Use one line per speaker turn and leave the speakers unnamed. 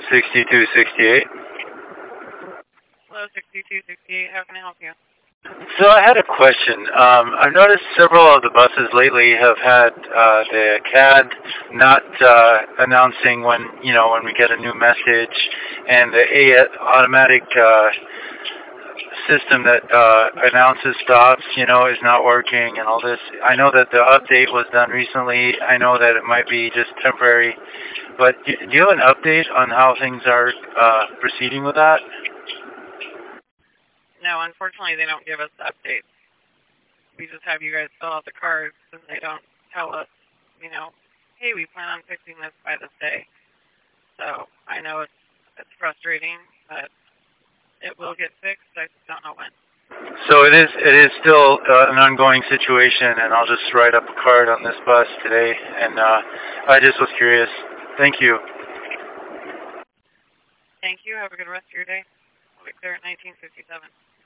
6268.
Hello, 6268. How can I help you?
So I had a question. I've noticed several of the buses lately have had the CAD not announcing when we get a new message, and the automatic system that announces stops, is not working and all this. I know that the update was done recently. I know that it might be just temporary, but do you have an update on how things are proceeding with that?
No, unfortunately, they don't give us updates. We just have you guys fill out the cards, and they don't tell us, hey, we plan on fixing this by this day. So I know it's frustrating, but it will get fixed. I just don't know when.
So it is still an ongoing situation, and I'll just write up a card on this bus today. And I just was curious. Thank you.
Thank you. Have a good rest of your day. We'll be clear at 1957.